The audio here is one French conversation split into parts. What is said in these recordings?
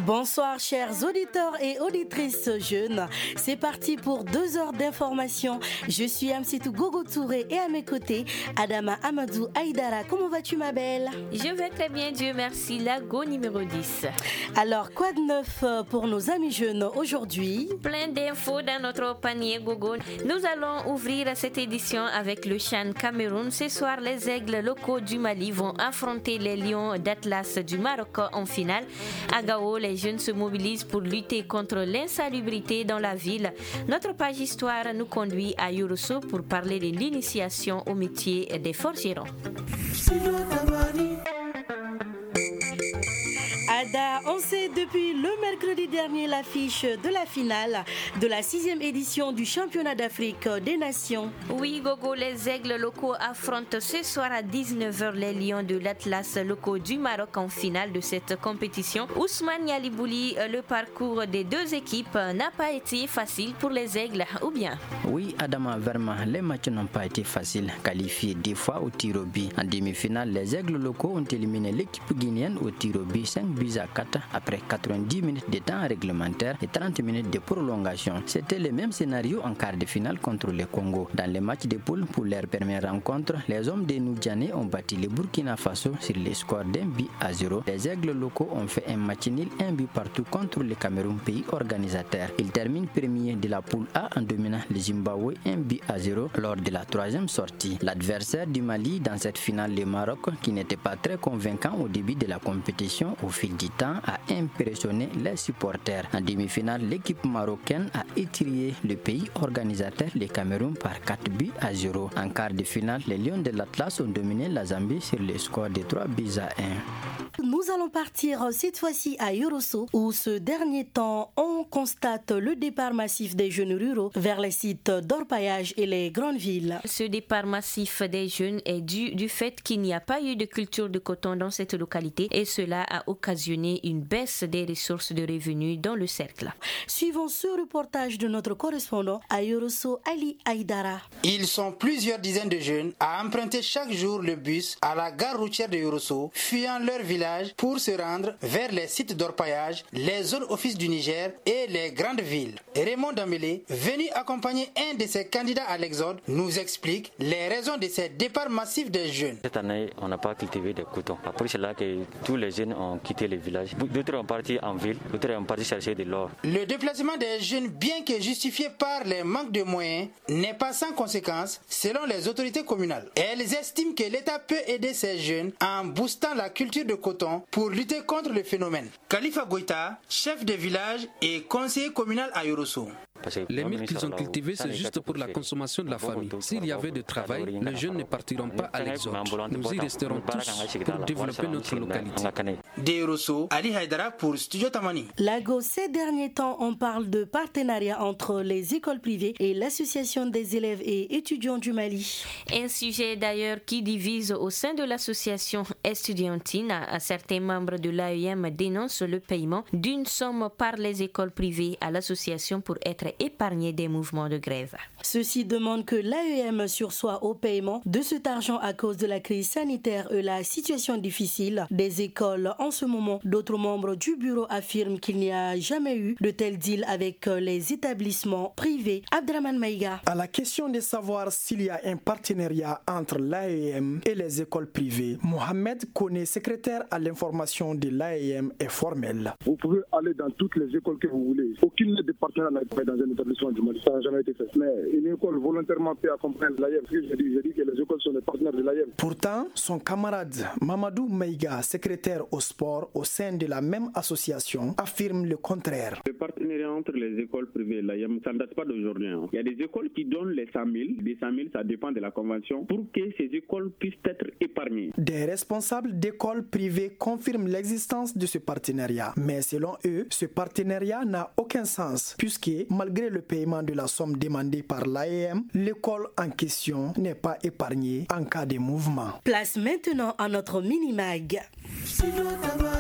Bonsoir chers auditeurs et auditrices jeunes. C'est parti pour 2 heures d'information. Je suis Amsitou Gogo Touré et à mes côtés, Adama Amadou Aïdara. Comment vas-tu ma belle? Je vais très bien, Dieu merci. La go numéro 10. Alors, quoi de neuf pour nos amis jeunes aujourd'hui? Plein d'infos dans notre panier Gogo. Nous allons ouvrir cette édition avec le Chan Cameroun. Ce soir, les aigles locaux du Mali vont affronter les lions d'Atlas du Maroc en finale. À Gao, les jeunes se mobilisent pour lutter contre l'insalubrité dans la ville. Notre page histoire nous conduit à Yorosso pour parler de l'initiation au métier des forgerons. Ada, on sait depuis le mercredi dernier l'affiche de la finale de la 6e édition du championnat d'Afrique des Nations. Oui, Gogo, les aigles locaux affrontent ce soir à 19h les lions de l'Atlas locaux du Maroc en finale de cette compétition. Ousmane Yalibouli, le parcours des deux équipes n'a pas été facile pour les aigles, ou bien? Oui, Adama Verma, les matchs n'ont pas été faciles. Qualifiés 2 fois au tir au but. En demi-finale, les aigles locaux ont éliminé l'équipe guinéenne au tir au but 5 buts à 4 après 90 minutes de temps réglementaire et 30 minutes de prolongation. C'était le même scénario en quart de finale contre le Congo. Dans les matchs de poule pour leur première rencontre, les hommes de Noudjane ont battu le Burkina Faso sur le score d'1-0. Les aigles locaux ont fait un match nul 1 but partout contre le Cameroun, pays organisateur. Ils terminent premier de la poule A en dominant le Zimbabwe 1-0 lors de la 3e sortie. L'adversaire du Mali dans cette finale, le Maroc, qui n'était pas très convaincant au début de la compétition, au fil du temps a impressionné les supporters. En demi-finale, l'équipe marocaine a étrié le pays organisateur, le Cameroun, par 4-0. En quart de finale, les Lions de l'Atlas ont dominé la Zambie sur le score de 3-1. Nous allons partir cette fois-ci à Yorosso, où ce dernier temps, on constate le départ massif des jeunes ruraux vers les sites d'orpaillage et les grandes villes. Ce départ massif des jeunes est dû du fait qu'il n'y a pas eu de culture de coton dans cette localité et cela a occasionné une baisse des ressources de revenus dans le cercle. Suivons ce reportage de notre correspondant à Yorosso, Ali Aïdara. Ils sont plusieurs dizaines de jeunes à emprunter chaque jour le bus à la gare routière de Yorosso, fuyant leur village pour se rendre vers les sites d'orpaillage, les zones office du Niger et les grandes villes. Raymond Dambélé, venu accompagner un de ses candidats à l'exode, nous explique les raisons de ces départs massifs des jeunes. Cette année, on n'a pas cultivé de coton. Après cela que tous les jeunes ont quitté les villages. D'autres ont parti en ville, d'autres ont parti chercher de l'or. Le déplacement des jeunes, bien que justifié par les manques de moyens, n'est pas sans conséquences selon les autorités communales. Elles estiment que l'État peut aider ces jeunes en boostant la culture de coton pour lutter contre le phénomène. Khalifa Goïta, chef de village et conseiller communal à Yorosso. Les milles qu'ils ont cultivés, c'est juste pour la consommation de la famille. S'il y avait de travail, les jeunes ne partiront pas à l'exode. Nous y resterons tous pour développer notre localité. De Yorosso, Ali Haïdara pour Studio Tamani. Lago, ces derniers temps, on parle de partenariat entre les écoles privées et l'association des élèves et étudiants du Mali. Un sujet d'ailleurs qui divise au sein de l'association estudiantine. Certains membres de l'AEM dénoncent le paiement d'une somme par les écoles privées à l'association pour être épargnés des mouvements de grève. Ceux-ci demandent que l'AEM sursoit au paiement de cet argent à cause de la crise sanitaire et la situation difficile des écoles en ce moment. D'autres membres du bureau affirment qu'il n'y a jamais eu de tel deal avec les établissements privés. Abdraman Maïga. À la question de savoir s'il y a un partenariat entre l'AEM et les écoles privées, Mohamed Kone, secrétaire à l'information de l'AEM, est formel. Vous pouvez aller dans toutes les écoles que vous voulez. Aucune des partenaires n'a été dans un établissement du Mali. Ça n'a jamais été fait. Mais une école volontairement peut accompagner l'AEM. J'ai dit que les écoles sont des partenaires de l'AEM. Pourtant, son camarade Mamadou Maïga, secrétaire au sport au sein de la même association, affirme le contraire. Le partenariat entre les écoles privées et l'AEM, ça ne date pas d'aujourd'hui. Il y a des écoles qui donnent les 100 000. Les 100 000, ça dépend de la convention, pour que ces écoles puissent être épargnées. Des responsables d'écoles privées confirment l'existence de ce partenariat. Mais selon eux, ce partenariat n'a aucun sens, puisque malgré le paiement de la somme demandée par l'AEM, l'école en question n'est pas épargnée en cas de mouvement. Place maintenant à notre mini-mag.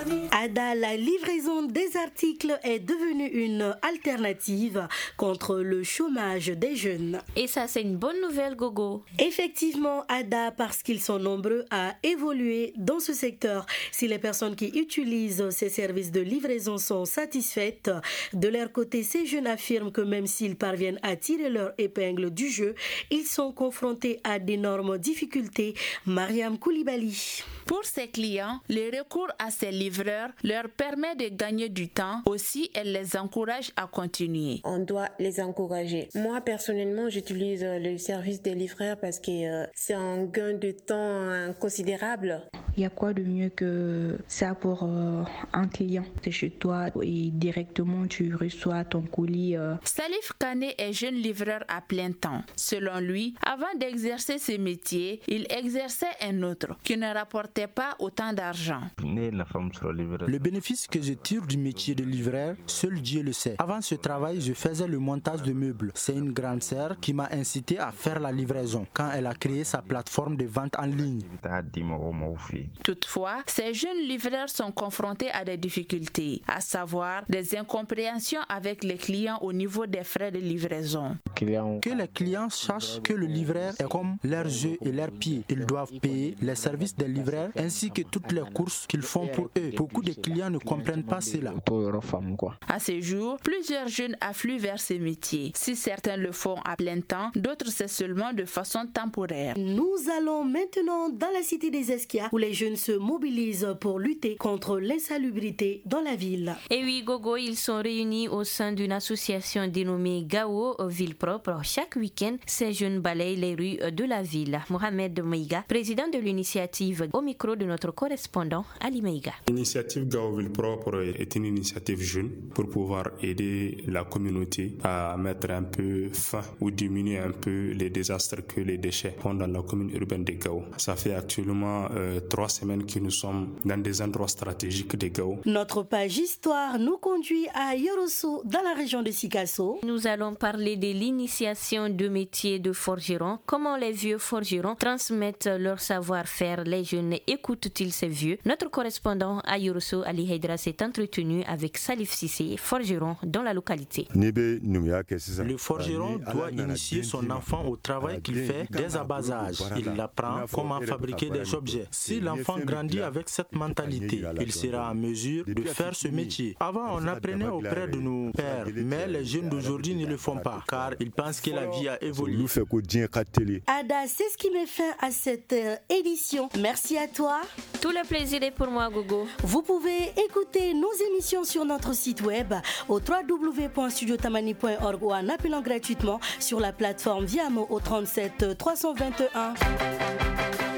Ada, la livraison des articles est devenue une alternative contre le chômage des jeunes. Et ça, c'est une bonne nouvelle, Gogo. Effectivement, Ada, parce qu'ils sont nombreux à évoluer dans ce secteur. Si les personnes qui utilisent ces services de livraison sont satisfaites, de leur côté, ces jeunes affirment que même s'ils parviennent à tirer leur épingle du jeu, ils sont confrontés à d'énormes difficultés. Mariam Koulibaly. Pour ces clients, le recours à ces livreurs leur permet de gagner du temps. Aussi, elle les encourage à continuer. On doit les encourager. Moi, personnellement, j'utilise le service des livreurs parce que c'est un gain de temps considérable. Il y a quoi de mieux que ça pour un client? C'est chez toi et directement tu reçois ton colis. Salif Kane est jeune livreur à plein temps. Selon lui, avant d'exercer ce métier, il exerçait un autre qui ne rapportait pas autant d'argent. Le bénéfice que je tire du métier de livreur, seul Dieu le sait. Avant ce travail, je faisais le montage de meubles. C'est une grande sœur qui m'a incité à faire la livraison quand elle a créé sa plateforme de vente en ligne. Toutefois, ces jeunes livreurs sont confrontés à des difficultés, à savoir des incompréhensions avec les clients au niveau des frais de livraison. Que les clients sachent que le livreur est comme leurs yeux et leurs pieds. Ils doivent payer les services des livreurs ainsi que toutes les courses qu'ils font pour eux. Beaucoup de clients ne comprennent pas cela. À ce jour, plusieurs jeunes affluent vers ces métiers. Si certains le font à plein temps, d'autres c'est seulement de façon temporaire. Nous allons maintenant dans la cité des Esquias où les jeunes se mobilisent pour lutter contre l'insalubrité dans la ville. Et oui, Gogo, ils sont réunis au sein d'une association dénommée Gao Ville Propre. Chaque week-end, ces jeunes balayent les rues de la ville. Mohamed Meiga, président de l'initiative, au micro de notre correspondant Ali Meiga. L'initiative Gao Ville Propre est une initiative jeune pour pouvoir aider la communauté à mettre un peu fin ou diminuer un peu les désastres que les déchets font dans la commune urbaine de Gao. Ça fait actuellement 3 semaines que nous sommes dans des endroits stratégiques de Gao. Notre page histoire nous conduit à Yorosso, dans la région de Sikasso. Nous allons parler de l'initiation de métier de forgeron. Comment les vieux forgerons transmettent leur savoir-faire. Les jeunes écoutent-ils ces vieux? Notre correspondant à Yorosso, Ali Heidra, s'est entretenu avec Salif Sissé, forgeron dans la localité. Le forgeron doit initier son enfant au travail qu'il fait dès à bas âge. Il apprend comment fabriquer des objets. Si l'enfant grandit avec cette mentalité, il sera en mesure de faire ce métier. Avant, on apprenait auprès de nos pères, mais les jeunes d'aujourd'hui ne le font pas, car ils pensent que la vie a évolué. Ada, c'est ce qui met fin à cette édition. Merci à toi. Tout le plaisir est pour moi, Gogo. Vous pouvez écouter nos émissions sur notre site web au www.studiotamani.org ou en appelant gratuitement sur la plateforme Viamo au 37 321.